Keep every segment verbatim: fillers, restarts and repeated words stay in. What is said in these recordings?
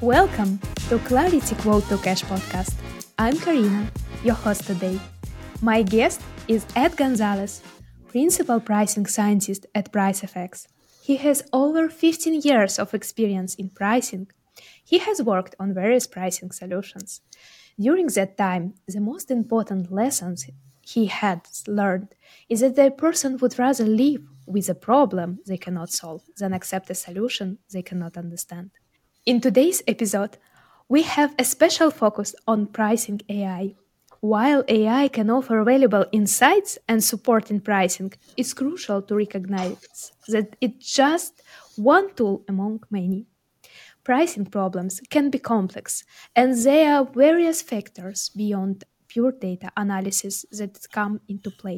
Welcome to Clarity Quote to Cash podcast. I'm Karina, your host today. My guest is Ed Gonzalez, Principal Pricing Scientist at PriceFX. He has over fifteen years of experience in pricing. He has worked on various pricing solutions. During that time, the most important lessons he had learned is that the person would rather live with a problem they cannot solve than accept a solution they cannot understand. In today's episode, we have a special focus on pricing A I. While A I can offer valuable insights and support in pricing, it's crucial to recognize that it's just one tool among many. Pricing problems can be complex, and there are various factors beyond pure data analysis that come into play.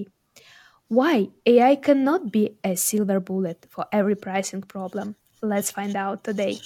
Why A I cannot be a silver bullet for every pricing problem? Let's find out today.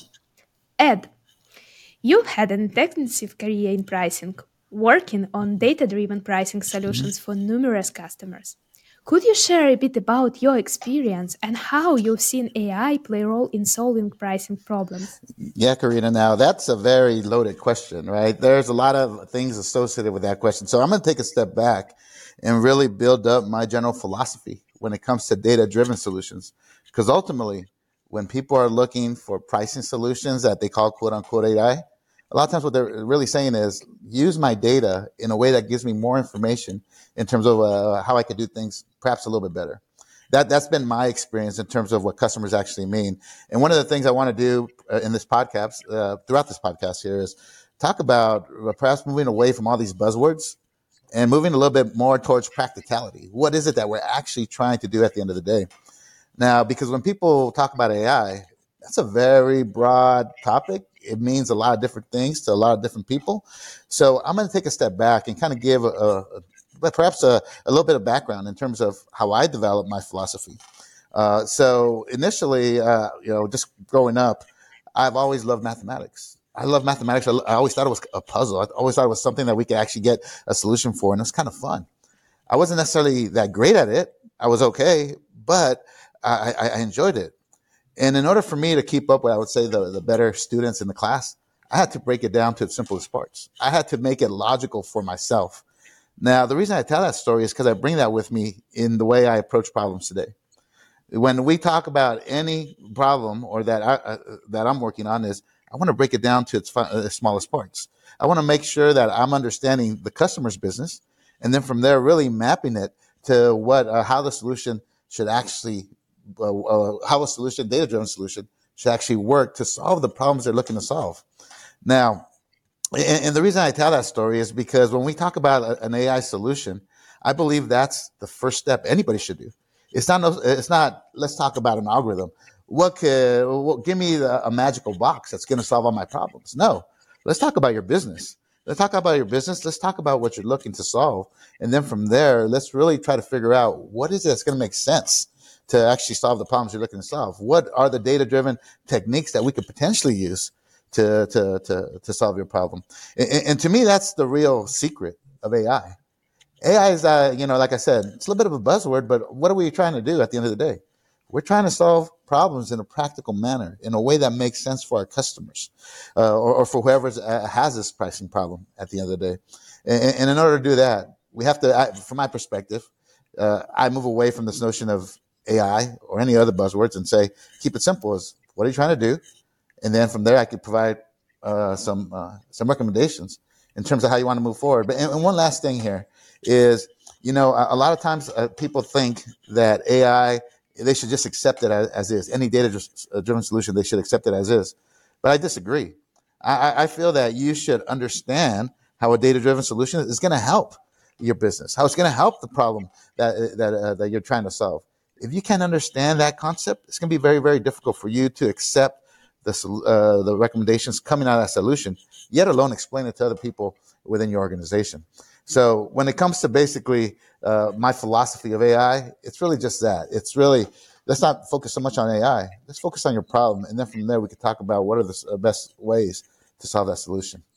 Ed, you've had an extensive career in pricing, working on data-driven pricing solutions for numerous customers. Could you share a bit about your experience and how you've seen A I play a role in solving pricing problems? Yeah, Karina, now that's a very loaded question, right? There's a lot of things associated with that question. So I'm going to take a step back and really build up my general philosophy when it comes to data-driven solutions. Because ultimately, when people are looking for pricing solutions that they call quote unquote A I, a lot of times what they're really saying is use my data in a way that gives me more information in terms of uh, how I could do things perhaps a little bit better. That, that's been my experience in terms of what customers actually mean. And one of the things I want to do uh, in this podcast, uh, throughout this podcast here is talk about uh, perhaps moving away from all these buzzwords and moving a little bit more towards practicality. What is it that we're actually trying to do at the end of the day? Now, because when people talk about A I, that's a very broad topic. It means a lot of different things to a lot of different people. So I'm going to take a step back and kind of give a, a, a perhaps a, a little bit of background in terms of how I developed my philosophy. Uh, so initially, uh, you know, just growing up, I've always loved mathematics. I love mathematics. I, I always thought it was a puzzle. I always thought it was something that we could actually get a solution for, and it was kind of fun. I wasn't necessarily that great at it. I was okay, but I, I, I enjoyed it. And in order for me to keep up with, I would say, the, the better students in the class, I had to break it down to its simplest parts. I had to make it logical for myself. Now, the reason I tell that story is because I bring that with me in the way I approach problems today. When we talk about any problem or that I, uh, that I'm working on is I want to break it down to its fi- uh, smallest parts. I want to make sure that I'm understanding the customer's business, and then from there really mapping it to what uh, how the solution should actually Uh, uh, how a solution, data-driven solution, should actually work to solve the problems they're looking to solve. Now, and, and the reason I tell that story is because when we talk about a, an A I solution, I believe that's the first step anybody should do. It's not. No, it's not. Let's talk about an algorithm. What could? What, give me the, a magical box that's going to solve all my problems. No. Let's talk about your business. Let's talk about your business. Let's talk about what you're looking to solve, and then from there, let's really try to figure out what is it that's going to make sense to actually solve the problems you're looking to solve. What are the data-driven techniques that we could potentially use to to to, to solve your problem? And, and to me, that's the real secret of A I. A I is, uh, you know, like I said, it's a little bit of a buzzword, but what are we trying to do at the end of the day? We're trying to solve problems in a practical manner, in a way that makes sense for our customers, uh, or, or for whoever uh, has this pricing problem at the end of the day. And, and in order to do that, we have to, I, from my perspective, uh, I move away from this notion of A I or any other buzzwords and say, keep it simple as what are you trying to do? And then from there, I could provide uh, some uh, some recommendations in terms of how you want to move forward. But and, and one last thing here is, you know, a, a lot of times uh, people think that A I, they should just accept it as, as is. Any data-driven solution, they should accept it as is. But I disagree. I, I feel that you should understand how a data-driven solution is going to help your business, how it's going to help the problem that that uh, that you're trying to solve. If you can't understand that concept, it's going to be very, very difficult for you to accept the uh, the recommendations coming out of that solution, yet alone explain it to other people within your organization. So when it comes to basically uh, my philosophy of A I, it's really just that. It's really, let's not focus so much on A I. Let's focus on your problem. And then from there, we can talk about what are the best ways to solve that solution.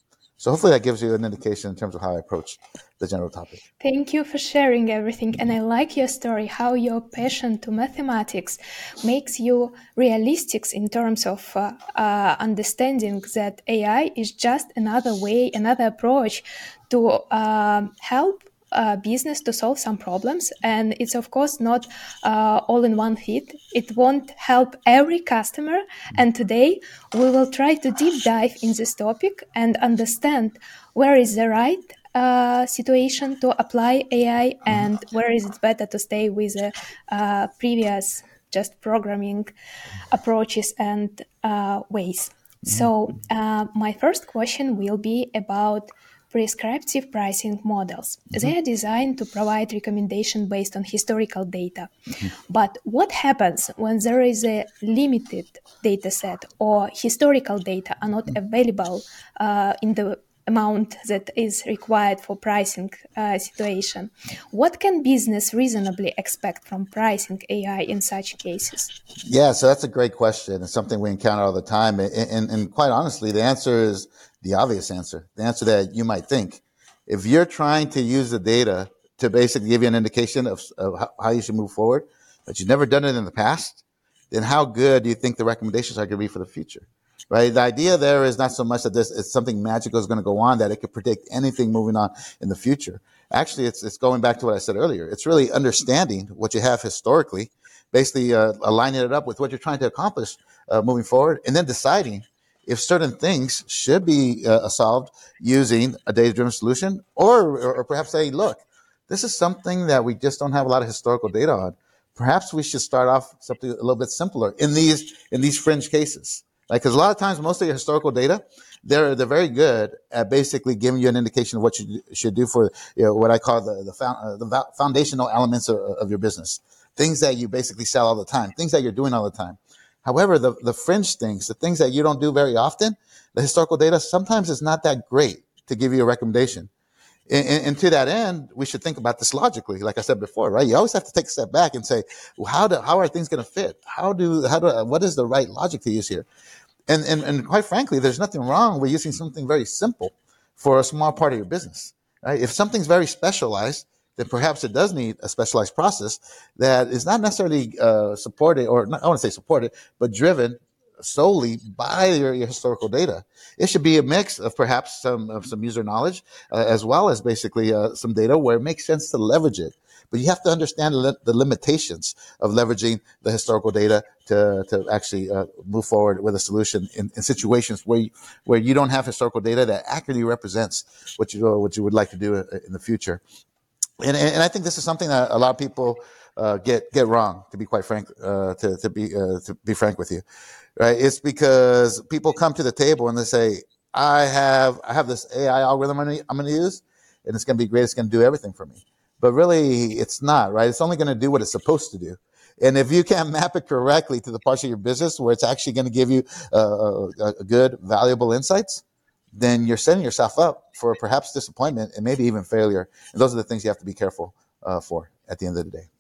So hopefully that gives you an indication in terms of how I approach the general topic. Thank you for sharing everything. And I like your story, how your passion to mathematics makes you realistic in terms of uh, uh, understanding that A I is just another way, another approach to uh, help uh, business to solve some problems. And it's, of course, not uh, all in one fit. It won't help every customer. And today we will try to deep dive in this topic and understand where is the right uh, situation to apply A I and where is it better to stay with the uh, previous just programming approaches and uh, ways. So uh, my first question will be about prescriptive pricing models. Mm-hmm. They are designed to provide recommendation based on historical data. Mm-hmm. But what happens when there is a limited data set or historical data are not available uh, in the amount that is required for pricing uh, situation? What can business reasonably expect from pricing A I in such cases? Yeah, so that's a great question. It's something we encounter all the time. And, and, and quite honestly, the answer is the obvious answer, the answer that you might think. If you're trying to use the data to basically give you an indication of, of how you should move forward, but you've never done it in the past, then how good do you think the recommendations are going to be for the future? Right? The idea there is not so much that this it's something magical is going to go on, that it could predict anything moving on in the future. Actually, it's it's going back to what I said earlier. It's really understanding what you have historically, basically uh, aligning it up with what you're trying to accomplish uh, moving forward, and then deciding if certain things should be uh, solved using a data-driven solution, or, or or perhaps say, look, this is something that we just don't have a lot of historical data on. Perhaps we should start off something a little bit simpler in these in these fringe cases. Like, because a lot of times, most of your historical data, they're they're very good at basically giving you an indication of what you should do for, you know, what I call the the, found, uh, the foundational elements of, of your business, things that you basically sell all the time, things that you're doing all the time. However, the the fringe things, the things that you don't do very often, the historical data sometimes is not that great to give you a recommendation. And, and, and to that end, we should think about this logically. Like I said before, right? You always have to take a step back and say, well, how do how are things going to fit? How do how do what is the right logic to use here? And, and and quite frankly, there's nothing wrong with using something very simple for a small part of your business. Right? If something's very specialized, then perhaps it does need a specialized process that is not necessarily uh, supported, or not, I want to say supported, but driven solely by your, your historical data. It should be a mix of perhaps some of some user knowledge uh, as well as basically uh, some data where it makes sense to leverage it. But you have to understand the, li- the limitations of leveraging the historical data to to actually uh, move forward with a solution in, in situations where you, where you don't have historical data that accurately represents what you what you would like to do in the future. And and I think this is something that a lot of people uh, get get wrong. To be quite frank, uh, to to be uh, to be frank with you, right? It's because people come to the table and they say, "I have I have this A I algorithm I'm going to use, and it's going to be great. It's going to do everything for me." But really, it's not, right? It's only going to do what it's supposed to do. And if you can't map it correctly to the parts of your business where it's actually going to give you uh, a, a good, valuable insights, then you're setting yourself up for perhaps disappointment and maybe even failure. And those are the things you have to be careful uh, for at the end of the day.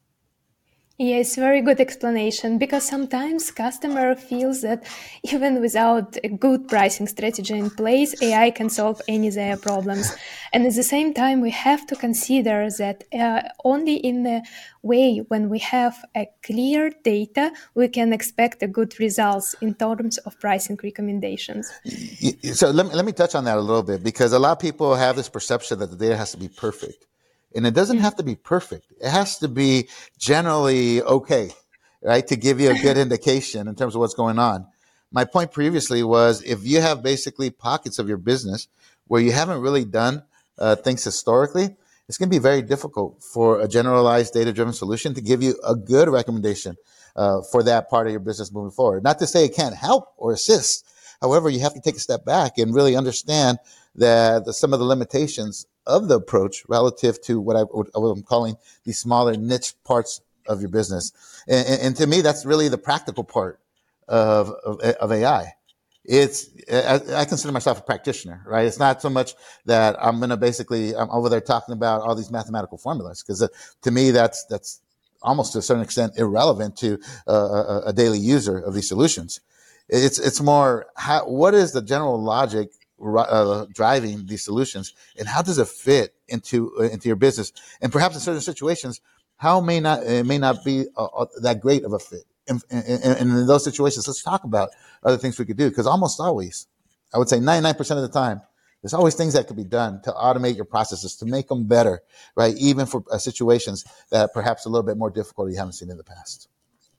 Yes, very good explanation, because sometimes customer feels that even without a good pricing strategy in place, A I can solve any of their problems. And at the same time, we have to consider that uh, only in the way when we have a clear data, we can expect a good results in terms of pricing recommendations. So let me, let me touch on that a little bit, because a lot of people have this perception that the data has to be perfect. And it doesn't have to be perfect. It has to be generally okay, right? To give you a good indication in terms of what's going on. My point previously was, if you have basically pockets of your business where you haven't really done uh, things historically, it's going to be very difficult for a generalized data-driven solution to give you a good recommendation uh, for that part of your business moving forward. Not to say it can't help or assist. However, you have to take a step back and really understand that the, some of the limitations of the approach relative to what, I, what I'm calling the smaller niche parts of your business. And, and, and to me, that's really the practical part of, of, of A I. It's, I, I consider myself a practitioner, right? It's not so much that I'm going to basically, I'm over there talking about all these mathematical formulas, because uh, to me, that's, that's almost to a certain extent irrelevant to uh, a, a daily user of these solutions. It's, it's more, how, what is the general logic uh, driving these solutions, and how does it fit into uh, into your business? And perhaps in certain situations, how may not it may not be uh, uh, that great of a fit. And, and, and in those situations, let's talk about other things we could do, because almost always, I would say ninety-nine percent of the time, there's always things that could be done to automate your processes, to make them better, right? Even for uh, situations that are perhaps a little bit more difficult you haven't seen in the past.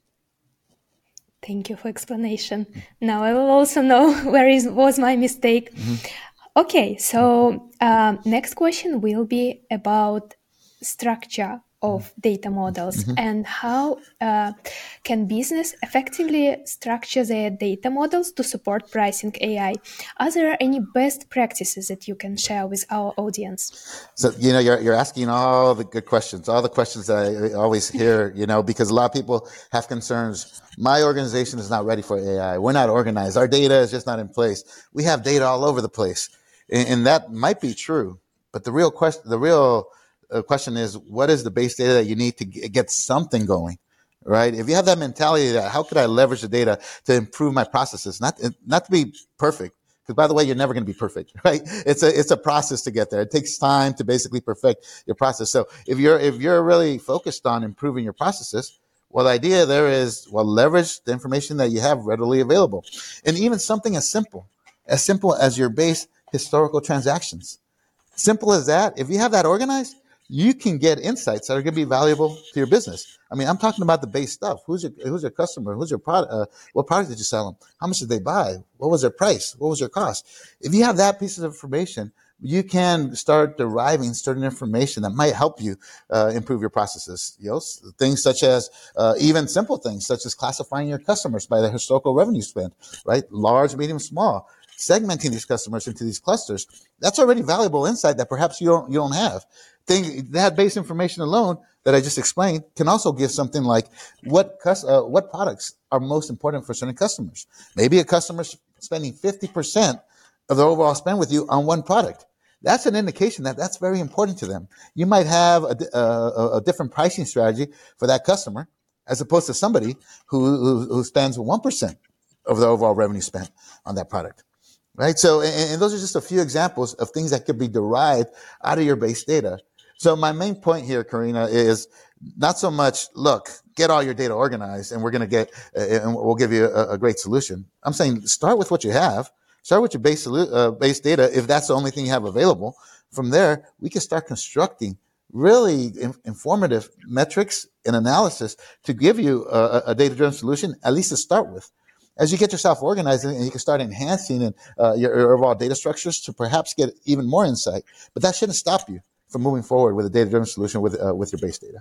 Thank you for explanation. Now I will also know where is was my mistake. Mm-hmm. Okay, so um, next question will be about structure of data models mm-hmm. and how uh, can business effectively structure their data models to support pricing A I. Are there any best practices that you can share with our audience? So, you know, you're, you're asking all the good questions, all the questions that I always hear, you know, because a lot of people have concerns. My organization is not ready for A I. We're not organized. Our data is just not in place. We have data all over the place. And, and that might be true. But the real question, the real The question is, what is the base data that you need to get something going, right? If you have that mentality that how could I leverage the data to improve my processes, not not to be perfect, because by the way, you're never going to be perfect, right? It's a it's a process to get there. It takes time to basically perfect your process. So if you're if you're really focused on improving your processes, well, the idea there is, well, leverage the information that you have readily available, and even something as simple as simple as your base historical transactions. Simple as that. If you have that organized, you can get insights that are going to be valuable to your business. I mean, I'm talking about the base stuff. Who's your who's your customer? Who's your product? Uh, what product did you sell them? How much did they buy? What was their price? What was their cost? If you have that piece of information, you can start deriving certain information that might help you uh, improve your processes. You know, things such as uh, even simple things such as classifying your customers by their historical revenue spend, right? Large, medium, small. Segmenting these customers into these clusters. That's already valuable insight that perhaps you don't you don't have. Thing, that base information alone that I just explained can also give something like what uh, what products are most important for certain customers. Maybe a customer's spending fifty percent of their overall spend with you on one product. That's an indication that that's very important to them. You might have a, a, a different pricing strategy for that customer as opposed to somebody who, who, who spends one percent of the overall revenue spent on that product. Right. So, and, and those are just a few examples of things that could be derived out of your base data. So my main point here, Karina, is not so much, look, get all your data organized and we're going to get, uh, and we'll give you a, a great solution. I'm saying start with what you have, start with your base, uh, base data. If that's the only thing you have available, from there, we can start constructing really in, informative metrics and analysis to give you a, a data-driven solution, at least to start with. As you get yourself organized and you can start enhancing and, uh, your, your overall data structures to perhaps get even more insight, but that shouldn't stop you from moving forward with a data-driven solution with uh, with your base data.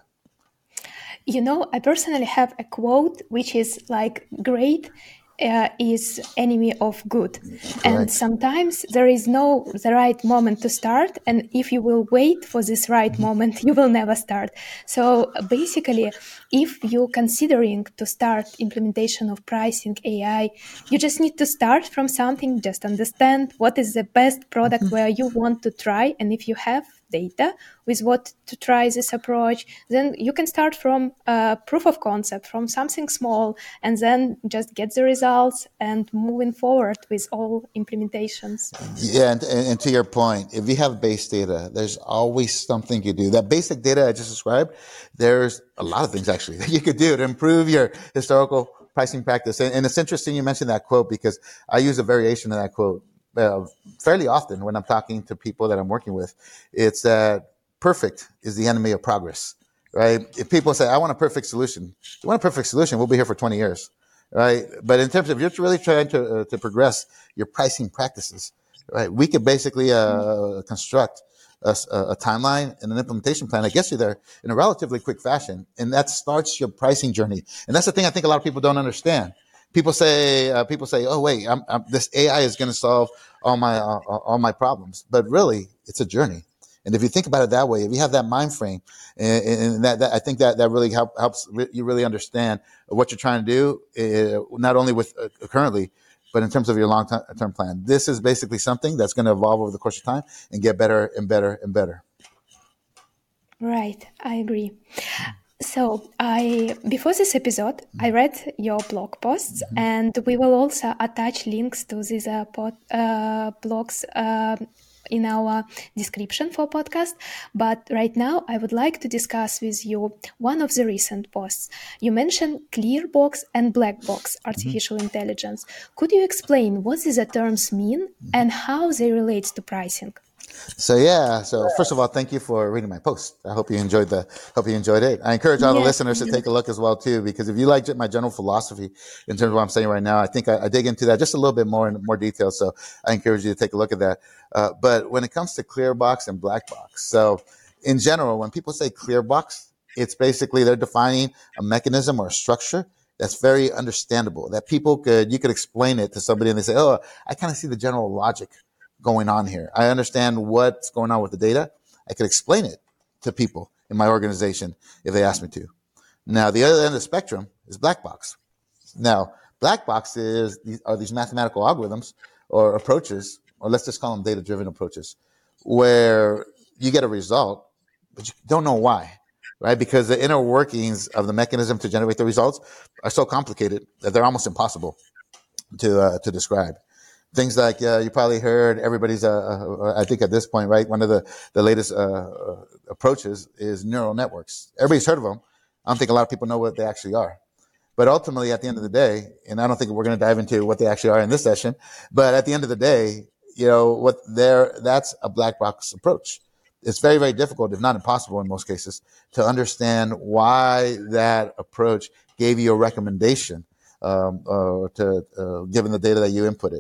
You know, I personally have a quote which is like, great uh, is enemy of good. Correct. And sometimes there is no the right moment to start. And if you will wait for this right mm-hmm. moment, you will never start. So basically, if you're considering to start implementation of pricing A I, you just need to start from something, just understand what is the best product mm-hmm. where you want to try. And if you have data with what to try this approach, then you can start from a proof of concept, from something small, and then just get the results and moving forward with all implementations. Yeah, and, and to your point, if you have base data, there's always something you do. That basic data I just described, there's a lot of things actually that you could do to improve your historical pricing practice. And, and it's interesting you mentioned that quote because I use a variation of that quote Uh, fairly often when I'm talking to people that I'm working with. It's that perfect is the enemy of progress, right? If people say, I want a perfect solution, you want a perfect solution, we'll be here for twenty years, right? But in terms of you're really trying to uh, to progress your pricing practices, right? We could basically uh, construct a, a timeline and an implementation plan that gets you there in a relatively quick fashion, and that starts your pricing journey. And that's the thing I think a lot of people don't understand. People say, uh, people say, oh wait, I'm, I'm, this A I is going to solve all my uh, all my problems, but really, it's a journey. And if you think about it that way, if you have that mind frame, and, and that, that I think that that really help, helps re- you really understand what you're trying to do, uh, not only with uh, currently, but in terms of your long term plan. This is basically something that's going to evolve over the course of time and get better and better and better. Right, I agree. So I, before this episode, I read your blog posts, mm-hmm. and we will also attach links to these uh, pod, uh, blogs uh, in our description for podcast. But right now, I would like to discuss with you one of the recent posts. You mentioned clear box and black box artificial mm-hmm. intelligence. Could you explain what these terms mean mm-hmm. and how they relate to pricing? So yeah, so first of all, thank you for reading my post. I hope you enjoyed the, hope you enjoyed it. I encourage all yes, the listeners to take a look as well too, because if you like my general philosophy in terms of what I'm saying right now, I think I, I dig into that just a little bit more in more detail. So I encourage you to take a look at that. Uh, but when it comes to clear box and black box, so in general, when people say clear box, it's basically they're defining a mechanism or a structure that's very understandable, that people could, you could explain it to somebody and they say, oh, I kind of see the general logic going on here. I understand what's going on with the data. I could explain it to people in my organization if they ask me to. Now, the other end of the spectrum is black box. Now, black box is these are these mathematical algorithms or approaches, or let's just call them data-driven approaches, where you get a result, but you don't know why, right? Because the inner workings of the mechanism to generate the results are so complicated that they're almost impossible to uh, to describe. Things like uh, you probably heard everybody's, uh, uh, I think at this point, right, one of the, the latest uh, uh, approaches is neural networks. Everybody's heard of them. I don't think a lot of people know what they actually are. But ultimately, at the end of the day, and I don't think we're going to dive into what they actually are in this session, but at the end of the day, you know, what they're, that's a black box approach. It's very, very difficult, if not impossible in most cases, to understand why that approach gave you a recommendation um, uh, to uh, given the data that you inputted.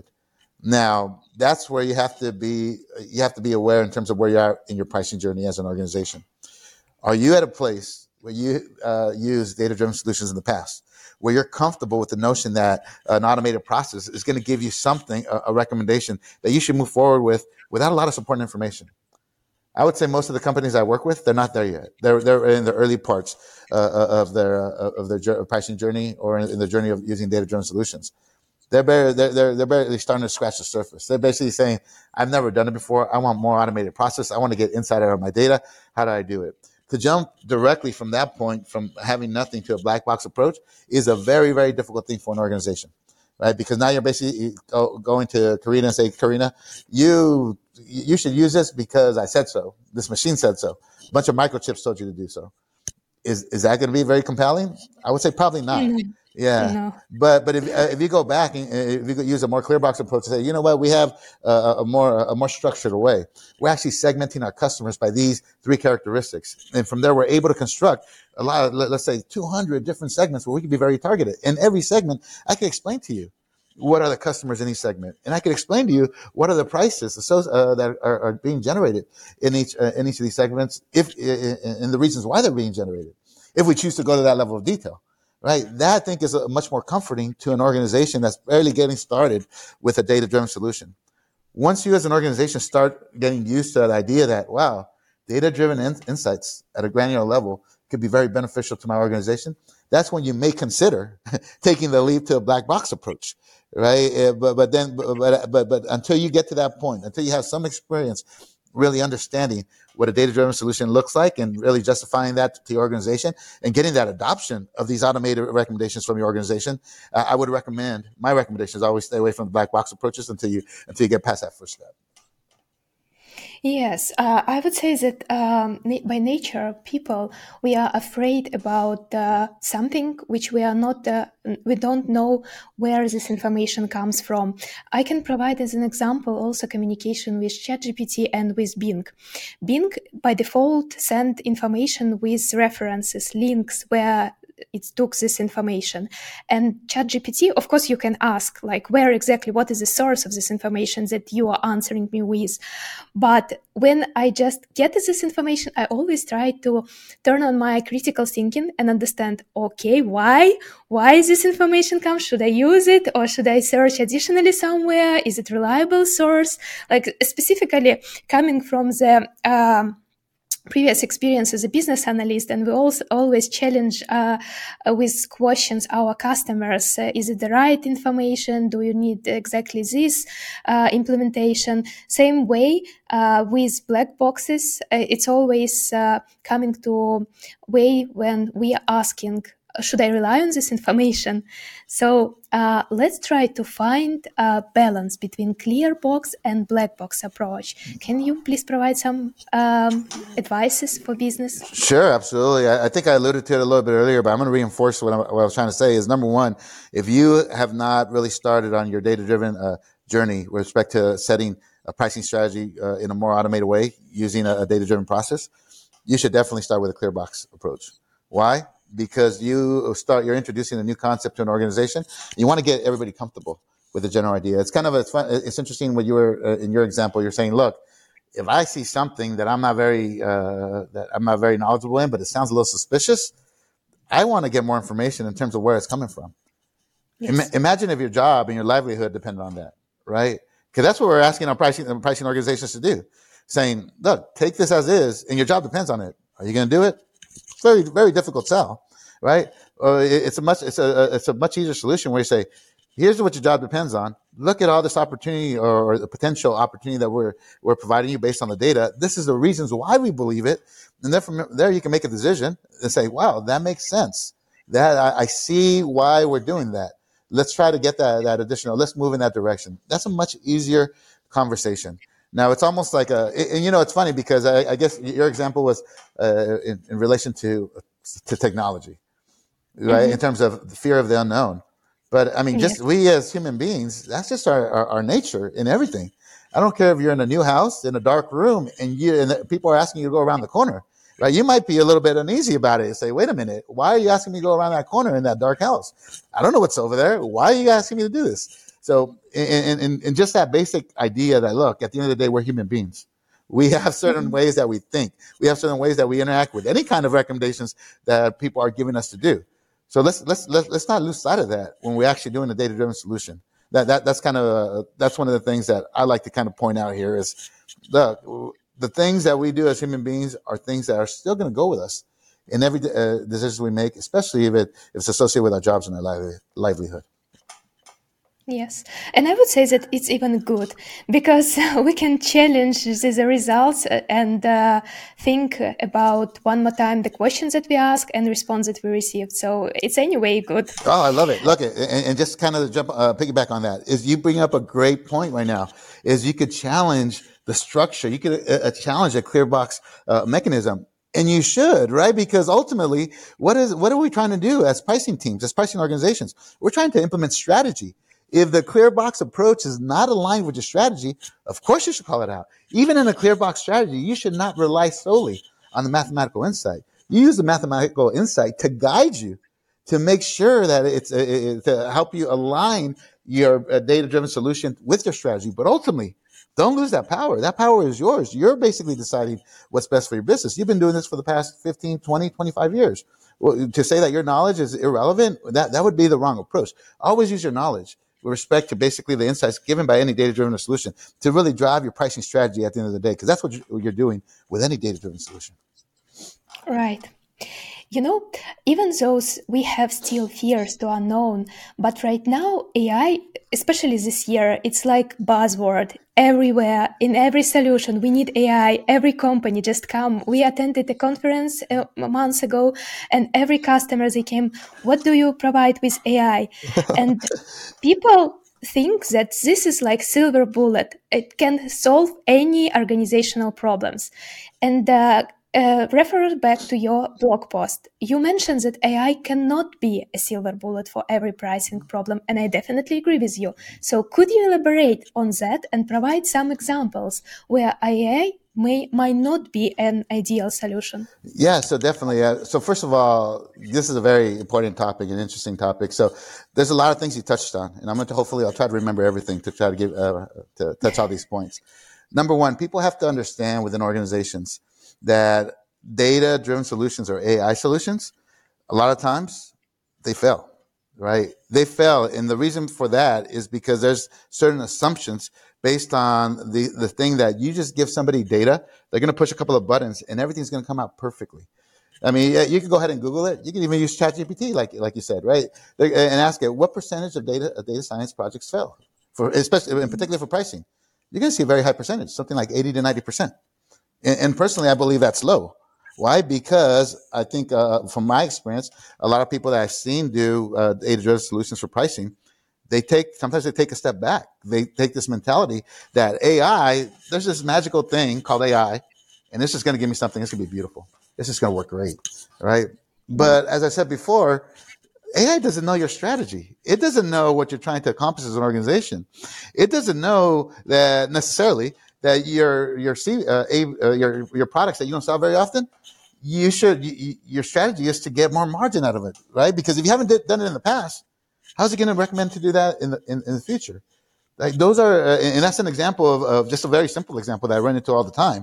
Now, that's where you have to be, you have to be aware in terms of where you are in your pricing journey as an organization. Are you at a place where you uh, use data-driven solutions in the past, where you're comfortable with the notion that an automated process is going to give you something, a, a recommendation that you should move forward with without a lot of supporting information? I would say most of the companies I work with, they're not there yet. They're they're in the early parts uh, of their uh, of their pricing journey or in the journey of using data-driven solutions. They're barely, they're, they're, they're barely starting to scratch the surface. They're basically saying, I've never done it before. I want more automated process. I want to get insight out of my data. How do I do it? To jump directly from that point, from having nothing to a black box approach, is a very, very difficult thing for an organization, right? Because now you're basically going to Karina and say, Karina, you, you should use this because I said so. This machine said so. A bunch of microchips told you to do so. Is, is that going to be very compelling? I would say probably not. Mm-hmm. Yeah, no. but but if uh, if you go back and if you could use a more clear box approach to say, you know what, we have uh, a more a more structured way. We're actually segmenting our customers by these three characteristics, and from there we're able to construct a lot of, let's say, two hundred different segments where we can be very targeted. In every segment, I can explain to you what are the customers in each segment, and I can explain to you what are the prices uh, that are, are being generated in each uh, in each of these segments, if and the reasons why they're being generated, if we choose to go to that level of detail. Right. That I think is a much more comforting to an organization that's barely getting started with a data-driven solution. Once you as an organization start getting used to that idea that, wow, data-driven in- insights at a granular level could be very beneficial to my organization, that's when you may consider taking the leap to a black box approach. Right. Uh, but, but then, but, but, but until you get to that point, until you have some experience really understanding what a data-driven solution looks like and really justifying that to your organization and getting that adoption of these automated recommendations from your organization, uh, I would recommend, my recommendation is always stay away from the black box approaches until you until you get past that first step. Yes, uh, I would say that um, na- by nature, people, we are afraid about uh, something which we are not, uh, we don't know where this information comes from. I can provide as an example also communication with ChatGPT and with Bing. Bing, by default, send information with references, links where it took this information. And ChatGPT, of course, you can ask, like, where exactly, what is the source of this information that you are answering me with? But when I just get this information, I always try to turn on my critical thinking and understand, okay, why? Why is this information come? Should I use it or should I search additionally somewhere? Is it reliable source? Like, specifically coming from the... Um, previous experience as a business analyst, and we also always challenge uh, uh, with questions our customers. Uh, is it the right information? Do you need exactly this uh, implementation? Same way uh, with black boxes, uh, it's always uh, coming to way when we are asking, should I rely on this information? So uh, let's try to find a balance between clear box and black box approach. Can you please provide some um, advices for business? Sure, absolutely. I, I think I alluded to it a little bit earlier, but I'm going to reinforce what I, what I was trying to say is, number one, if you have not really started on your data-driven uh, journey with respect to setting a pricing strategy uh, in a more automated way using a, a data-driven process, you should definitely start with a clear box approach. Why? Because you start, you're introducing a new concept to an organization. You want to get everybody comfortable with the general idea. It's kind of, it's fun. It's interesting when you were, uh, in your example, you're saying, look, if I see something that I'm not very, uh, that I'm not very knowledgeable in, but it sounds a little suspicious, I want to get more information in terms of where it's coming from. Yes. Im- imagine if your job and your livelihood depended on that, right? Because that's what we're asking our pricing, pricing organizations to do. Saying, look, take this as is, and your job depends on it. Are you going to do it? It's very, very difficult sell, right? Uh, it, it's a much, it's a, it's a much easier solution where you say, here's what your job depends on. Look at all this opportunity or, or the potential opportunity that we're, we're providing you based on the data. This is the reasons why we believe it. And then from there, you can make a decision and say, wow, that makes sense. That I, I see why we're doing that. Let's try to get that, that additional, let's move in that direction. That's a much easier conversation. Now, it's almost like a, and you know, it's funny because I, I guess your example was uh, in, in relation to to technology, right? Mm-hmm. In terms of the fear of the unknown. But I mean, just yeah. we as human beings, that's just our, our, our nature in everything. I don't care if you're in a new house, in a dark room, and you and the, people are asking you to go around the corner, right? You might be a little bit uneasy about it and say, wait a minute, why are you asking me to go around that corner in that dark house? I don't know what's over there. Why are you asking me to do this? So in, in, in just that basic idea that, look, at the end of the day, we're human beings. We have certain mm-hmm. ways that we think. We have certain ways that we interact with any kind of recommendations that people are giving us to do. So let's let's let's, let's not lose sight of that when we're actually doing a data-driven solution. That that that's kind of a, that's one of the things that I like to kind of point out here is the the things that we do as human beings are things that are still going to go with us in every uh, decision we make, especially if it if it's associated with our jobs and our lively, livelihood. Yes, and I would say that it's even good because we can challenge the results and uh, think about one more time the questions that we ask and response that we received. So it's anyway good. Oh, I love it. Look, and, and just kind of jump, uh, piggyback on that is you bring up a great point right now. Is you could challenge the structure. You could uh, challenge a clear box uh, mechanism. And you should, right? Because ultimately, what is what are we trying to do as pricing teams, as pricing organizations? We're trying to implement strategy. If the clear box approach is not aligned with your strategy, of course you should call it out. Even in a clear box strategy, you should not rely solely on the mathematical insight. You use the mathematical insight to guide you, to make sure that it's uh, it, to help you align your uh, data-driven solution with your strategy. But ultimately, don't lose that power. That power is yours. You're basically deciding what's best for your business. You've been doing this for the past fifteen, twenty, twenty-five years. Well, to say that your knowledge is irrelevant, that, that would be the wrong approach. Always use your knowledge with respect to basically the insights given by any data-driven solution to really drive your pricing strategy at the end of the day, because that's what you're doing with any data-driven solution. Right. You know, even though we have still fears to unknown, but right now A I, especially this year, it's like buzzword everywhere, in every solution. We need A I. Every company just come. We attended a conference a month ago, and every customer, they came, what do you provide with A I? And people think that this is like silver bullet. It can solve any organizational problems. And uh, Uh, refer back to your blog post. You mentioned that A I cannot be a silver bullet for every pricing problem, and I definitely agree with you. So could you elaborate on that and provide some examples where A I may might not be an ideal solution? Yeah, so definitely. Uh, so first of all, this is a very important topic, an interesting topic. So there's a lot of things you touched on, and I'm going to hopefully I'll try to remember everything to try to give uh, to touch all these points. Number one, people have to understand within organizations that data-driven solutions or A I solutions, a lot of times they fail, right? They fail. And the reason for that is because there's certain assumptions based on the, the thing that you just give somebody data, they're going to push a couple of buttons and everything's going to come out perfectly. I mean, you can go ahead and Google it. You can even use ChatGPT, like like you said, right? And ask it, what percentage of data of data science projects fail, for especially in particular for pricing. You're going to see a very high percentage, something like eighty to ninety percent. And, and personally, I believe that's low. Why? Because I think, uh, from my experience, a lot of people that I've seen do uh, data-driven solutions for pricing, they take sometimes they take a step back. They take this mentality that A I, there's this magical thing called A I, and this is going to give me something. It's going to be beautiful. This is going to work great, right? But as I said before, A I doesn't know your strategy. It doesn't know what you're trying to accomplish as an organization. It doesn't know that necessarily that your your uh, uh, your your products that you don't sell very often, you should you, your strategy is to get more margin out of it, right? Because if you haven't did, done it in the past, how's it going to recommend to do that in the in, in the future? Like those are, uh, and that's an example of, of just a very simple example that I run into all the time.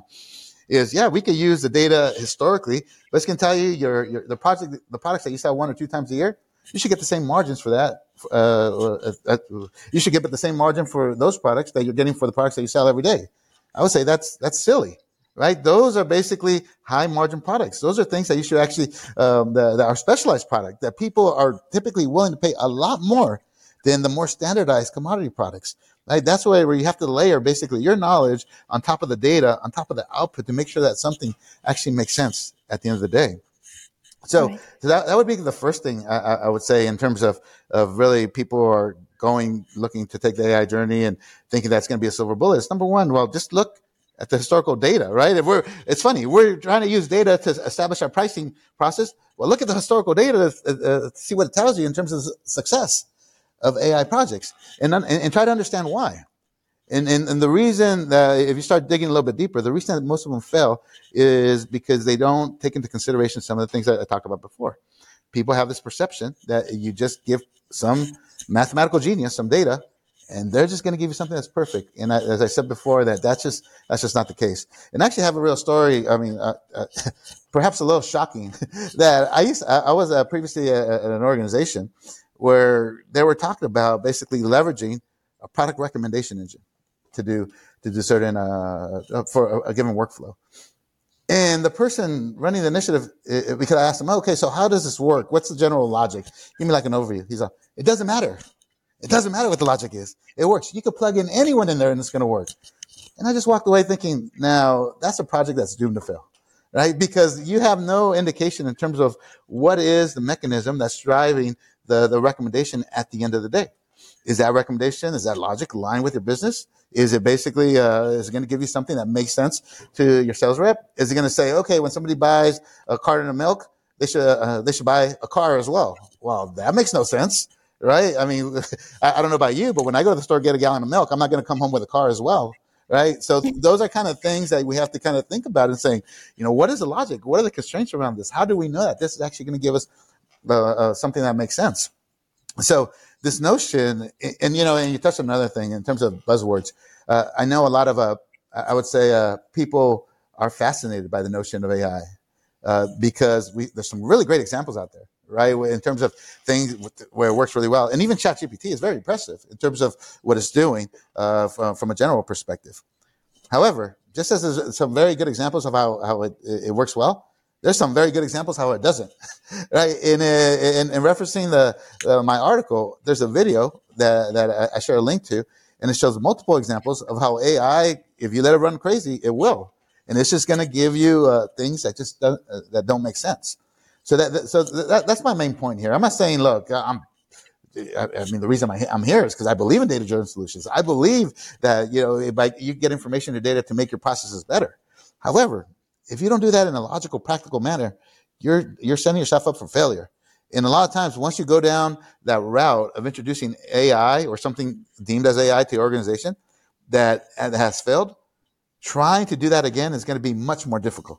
Is yeah, we could use the data historically, but it's going to tell you your, your the project the products that you sell one or two times a year, you should get the same margins for that. Uh, uh, uh, you should get the same margin for those products that you're getting for the products that you sell every day. I would say that's that's silly, right? Those are basically high margin products. Those are things that you should actually um, that, that are specialized product that people are typically willing to pay a lot more than the more standardized commodity products. Right? That's where, where you have to layer basically your knowledge on top of the data, on top of the output to make sure that something actually makes sense at the end of the day. So, right. so that, that would be the first thing I, I would say in terms of, of really people are going, looking to take the A I journey and thinking that's going to be a silver bullet. It's number one, well, just look at the historical data, right? If we're, it's funny, we're trying to use data to establish our pricing process. Well, look at the historical data to, uh, to see what it tells you in terms of success of A I projects, and, and and try to understand why. And, and and the reason that if you start digging a little bit deeper, the reason that most of them fail is because they don't take into consideration some of the things that I talked about before. People have this perception that you just give some mathematical genius some data, and they're just going to give you something that's perfect. And I, as I said before, that that's just that's just not the case. And I actually have a real story. I mean, uh, uh, perhaps a little shocking that I used. I, I was uh, previously at, at an organization where they were talking about basically leveraging a product recommendation engine to do to do certain uh, for a, a given workflow. And the person running the initiative, it, because I asked him, okay, so how does this work? What's the general logic? Give me like an overview. He's like, it doesn't matter. It doesn't matter what the logic is. It works. You could plug in anyone in there and it's going to work. And I just walked away thinking, now that's a project that's doomed to fail, right? Because you have no indication in terms of what is the mechanism that's driving the, the recommendation at the end of the day. Is that recommendation, is that logic aligned with your business? Is it basically, uh, is it going to give you something that makes sense to your sales rep? Is it going to say, okay, when somebody buys a carton of milk, they should, uh, they should buy a car as well? Well, that makes no sense, right? I mean, I, I don't know about you, but when I go to the store, get a gallon of milk, I'm not going to come home with a car as well, right? So those are kind of things that we have to kind of think about and saying, you know, what is the logic? What are the constraints around this? How do we know that this is actually going to give us uh, uh, something that makes sense? So this notion, and, and you know, and you touched on another thing in terms of buzzwords. Uh, I know a lot of, uh, I would say, uh, people are fascinated by the notion of A I uh, because we, there's some really great examples out there, right? In terms of things with, where it works really well, and even ChatGPT is very impressive in terms of what it's doing uh, from, from a general perspective. However, just as there's some very good examples of how how it, it works well, there's some very good examples how it doesn't, right? In, in, in referencing the uh, my article, there's a video that, that I share a link to, and it shows multiple examples of how A I, if you let it run crazy, it will. And it's just going to give you uh, things that just don't, uh, that don't make sense. So that so that, that's my main point here. I'm not saying, look, I'm, I, I mean, the reason I'm here is because I believe in data-driven solutions. I believe that, you know, by you get information or data to make your processes better. However, if you don't do that in a logical, practical manner, you're you're setting yourself up for failure. And a lot of times, once you go down that route of introducing A I or something deemed as A I to your organization that has failed, trying to do that again is going to be much more difficult.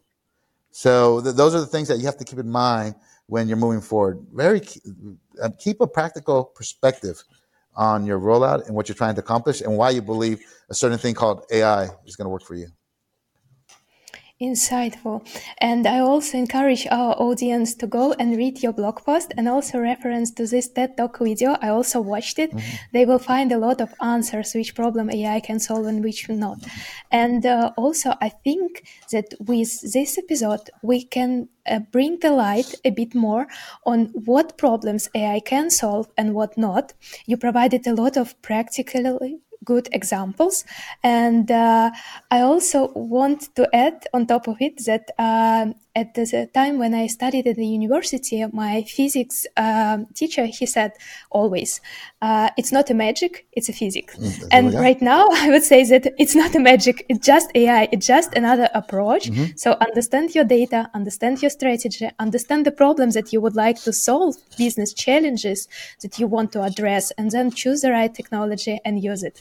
So th- those are the things that you have to keep in mind when you're moving forward. Very uh, keep a practical perspective on your rollout and what you're trying to accomplish and why you believe a certain thing called A I is going to work for you. Insightful. And I also encourage our audience to go and read your blog post and also reference to this TED Talk video. I also watched it. Mm-hmm. They will find a lot of answers, which problem A I can solve and which not. And uh, also, I think that with this episode, we can uh, bring the light a bit more on what problems A I can solve and what not. You provided a lot of practically good examples. And uh, I also want to add on top of it that uh, at the time when I studied at the university, my physics uh, teacher, he said always, uh, it's not a magic, it's a physics. Mm, and right now I would say that it's not a magic, it's just A I, it's just another approach. Mm-hmm. So understand your data, understand your strategy, understand the problems that you would like to solve, business challenges that you want to address, and then choose the right technology and use it.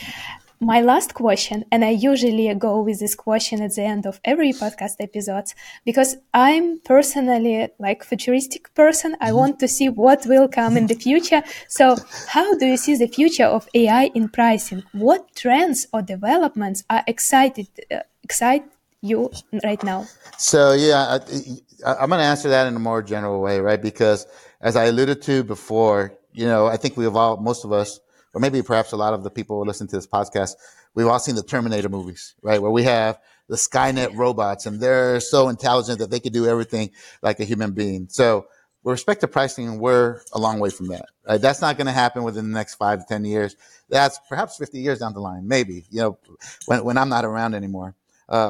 My last question, and I usually go with this question at the end of every podcast episode, because I'm personally like futuristic person. I want to see what will come in the future. So how do you see the future of A I in pricing? What trends or developments are excited, uh, excite you right now? So, yeah, I, I'm going to answer that in a more general way, right? Because as I alluded to before, you know, I think we've all, most of us, or maybe perhaps a lot of the people who listen to this podcast, we've all seen the Terminator movies, right? Where we have the Skynet robots and they're so intelligent that they could do everything like a human being. So with respect to pricing, we're a long way from that, right? That's not going to happen within the next five to ten years. That's perhaps fifty years down the line, maybe, you know, when, when I'm not around anymore. Uh,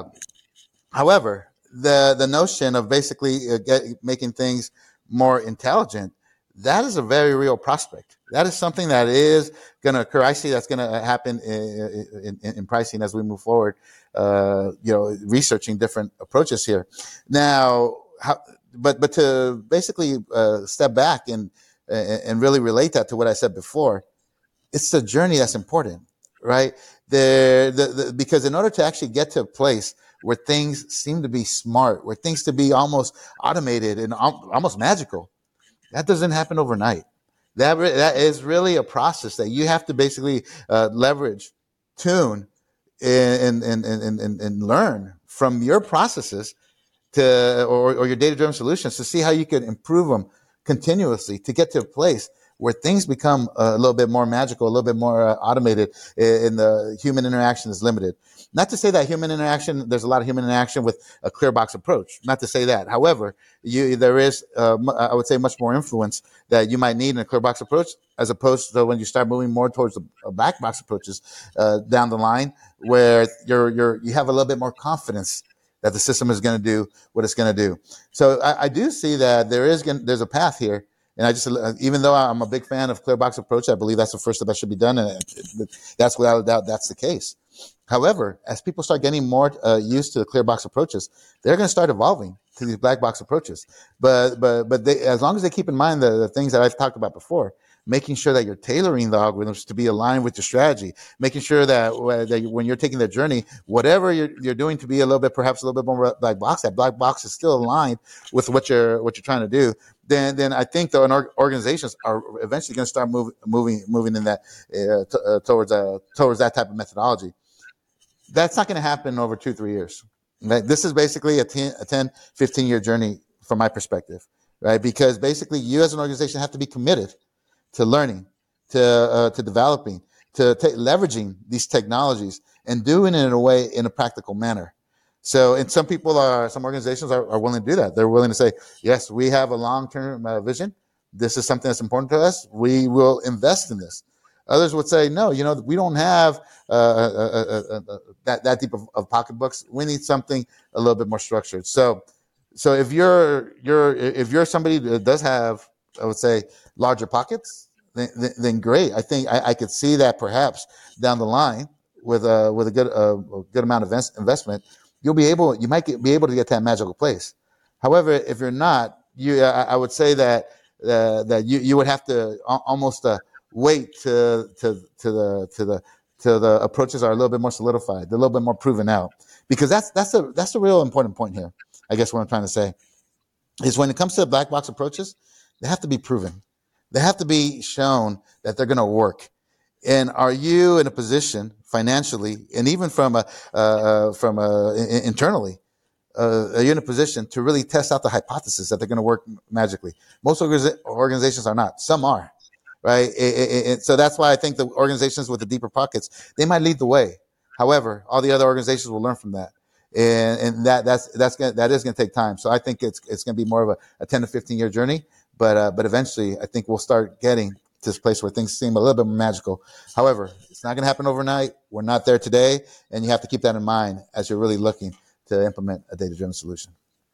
however, the, the notion of basically uh, get, making things more intelligent, that is a very real prospect. That is something that is going to occur. I see that's going to happen in, in, in pricing as we move forward, uh, you know, researching different approaches here. Now, how, but but to basically uh, step back and and really relate that to what I said before, it's the journey that's important, right? The, the, the because in order to actually get to a place where things seem to be smart, where things to be almost automated and almost magical, that doesn't happen overnight. That re- that is really a process that you have to basically uh, leverage, tune, and and, and and and learn from your processes to or, or your data-driven solutions to see how you can improve them continuously to get to a place where things become a little bit more magical, a little bit more uh, automated, and the human interaction is limited. Not to say that human interaction, there's a lot of human interaction with a clear box approach. Not to say that. However, you, there is, uh, I would say, much more influence that you might need in a clear box approach, as opposed to when you start moving more towards the black box approaches uh, down the line, where you're you're you have a little bit more confidence that the system is going to do what it's going to do. So I, I do see that there is gonna, there's a path here. And I just, even though I'm a big fan of clear box approach, I believe that's the first step that should be done. And that's without a doubt, that's the case. However, as people start getting more uh, used to the clear box approaches, they're going to start evolving to these black box approaches. But, but, but they, as long as they keep in mind the, the things that I've talked about before, making sure that you're tailoring the algorithms to be aligned with your strategy, making sure that, uh, that when you're taking the journey, whatever you're, you're doing to be a little bit, perhaps a little bit more black box, that black box is still aligned with what you're, what you're trying to do. Then, then I think the organizations are eventually going to start move, moving, moving in that uh, t- uh, towards uh, towards that type of methodology. That's not going to happen in over two, three years. Right? This is basically a ten, a ten, fifteen year journey from my perspective, right? Because basically, you as an organization have to be committed to learning, to uh, to developing, to t- leveraging these technologies and doing it in a way in a practical manner. So, and some people are, some organizations are, are willing to do that. They're willing to say, yes, we have a long-term uh, vision. This is something that's important to us. We will invest in this. Others would say, no, you know, we don't have uh, uh, uh, uh, uh, that, that deep of, of pocketbooks. We need something a little bit more structured. So, so if you're, you're, if you're somebody that does have, I would say, larger pockets, then, then, then great. I think I, I could see that perhaps down the line with a, with a good, uh, a good amount of invest, investment, you'll be able, you might get, be able to get to that magical place. However, if you're not, you, I, I would say that uh, that you, you would have to almost uh, wait to to to the to the to the approaches are a little bit more solidified, they're a little bit more proven out, because that's that's a that's a real important point here. I guess what I'm trying to say is when it comes to the black box approaches, they have to be proven, they have to be shown that they're going to work. And are you in a position financially, and even from a uh, from a, internally, uh, you're in a position to really test out the hypothesis that they're going to work magically. Most organiza- organizations are not. Some are, right? It, it, it, so that's why I think the organizations with the deeper pockets, they might lead the way. However, all the other organizations will learn from that. And, and that that's that's gonna, that is going to take time. So I think it's it's going to be more of a, a ten to fifteen year journey. But uh, but eventually, I think we'll start getting to this place where things seem a little bit more magical. However, it's not going to happen overnight. We're not there today, and you have to keep that in mind as you're really looking to implement a data-driven solution.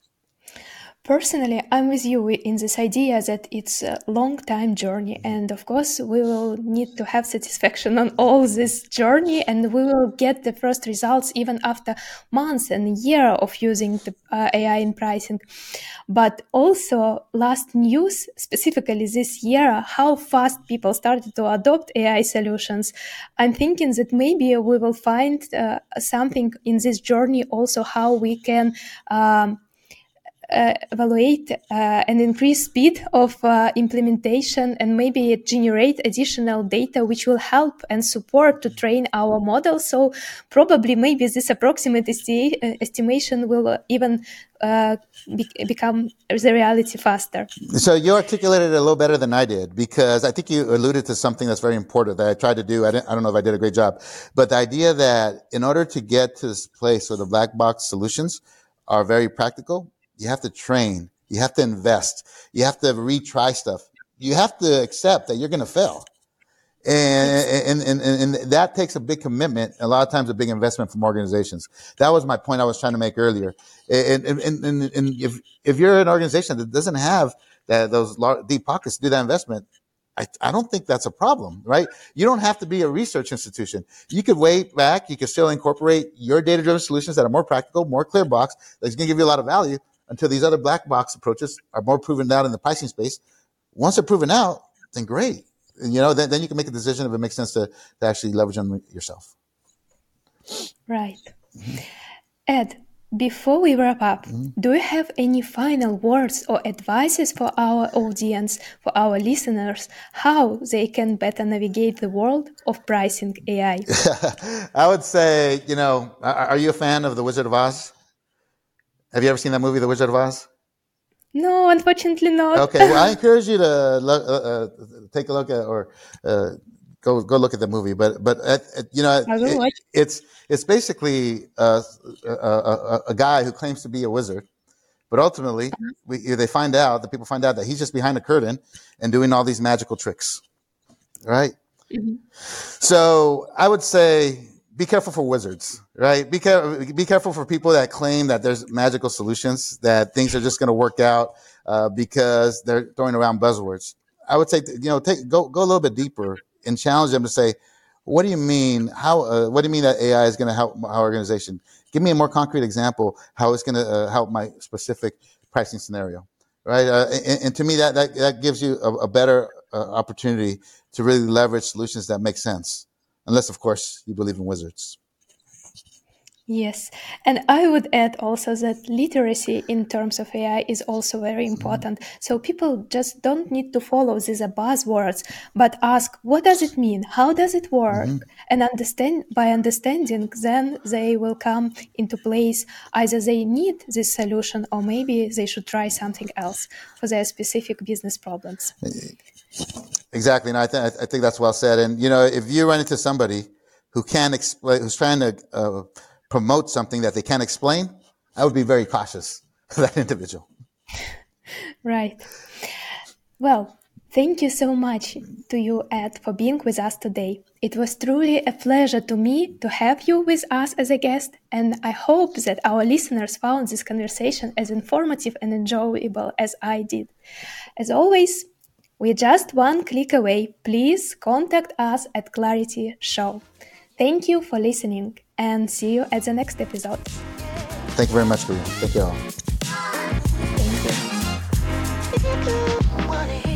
Personally, I'm with you in this idea that it's a long time journey. And of course, we will need to have satisfaction on all this journey, and we will get the first results even after months and a year of using the uh, A I in pricing. But also last news, specifically this year, how fast people started to adopt A I solutions. I'm thinking that maybe we will find uh, something in this journey also how we can um, Uh, evaluate uh, and increase speed of uh, implementation, and maybe generate additional data which will help and support to train our model. So probably maybe this approximate esti- uh, estimation will even uh, be- become the reality faster. So you articulated it a little better than I did, because I think you alluded to something that's very important that I tried to do. I, didn't, I don't know if I did a great job, but the idea that in order to get to this place where the black box solutions are very practical, you have to train, you have to invest, you have to retry stuff. You have to accept that you're going to fail. And, and, and, and that takes a big commitment, a lot of times a big investment from organizations. That was my point I was trying to make earlier. And, and, and, and if, if you're an organization that doesn't have that, those large, deep pockets to do that investment, I, I don't think that's a problem, right? You don't have to be a research institution. You could wait back. You could still incorporate your data-driven solutions that are more practical, more clear box, that's going to give you a lot of value, until these other black box approaches are more proven out in the pricing space. Once they're proven out, then great. And, you know, then, then you can make a decision if it makes sense to, to actually leverage them yourself. Right. Mm-hmm. Ed, before we wrap up, mm-hmm. do you have any final words or advices for our audience, for our listeners, how they can better navigate the world of pricing A I? I would say, you know, are you a fan of The Wizard of Oz? Have you ever seen that movie, The Wizard of Oz? No, unfortunately not. Okay, well, I encourage you to look, uh, uh, take a look at, or uh, go go look at the movie. But but uh, you know, it, it's it's basically uh, a, a, a guy who claims to be a wizard, but ultimately we, they find out, the people find out that he's just behind the curtain and doing all these magical tricks, right? Mm-hmm. So I would say, be careful for wizards, right? Be, care- be careful for people that claim that there's magical solutions, that things are just going to work out uh, because they're throwing around buzzwords. I would say, you know, take, go go a little bit deeper and challenge them to say, what do you mean? How? Uh, what do you mean that A I is going to help our organization? Give me a more concrete example how it's going to uh, help my specific pricing scenario, right? Uh, and, and to me, that that, that gives you a, a better uh, opportunity to really leverage solutions that make sense. Unless, of course, you believe in wizards. Yes. And I would add also that literacy in terms of A I is also very important. Mm-hmm. So people just don't need to follow these buzzwords, but ask, what does it mean? How does it work? Mm-hmm. And understand, by understanding, then they will come into place. Either they need this solution, or maybe they should try something else for their specific business problems. Exactly. And I, th- I think that's well said. And, you know, if you run into somebody who can't explain, who's trying to uh, promote something that they can't explain, I would be very cautious of that individual. Right. Well, thank you so much to you, Ed, for being with us today. It was truly a pleasure to me to have you with us as a guest, and I hope that our listeners found this conversation as informative and enjoyable as I did. As always, we're just one click away. Please contact us at Clarity Show. Thank you for listening, and see you at the next episode. Thank you very much, Karina. Thank you all. Thank you.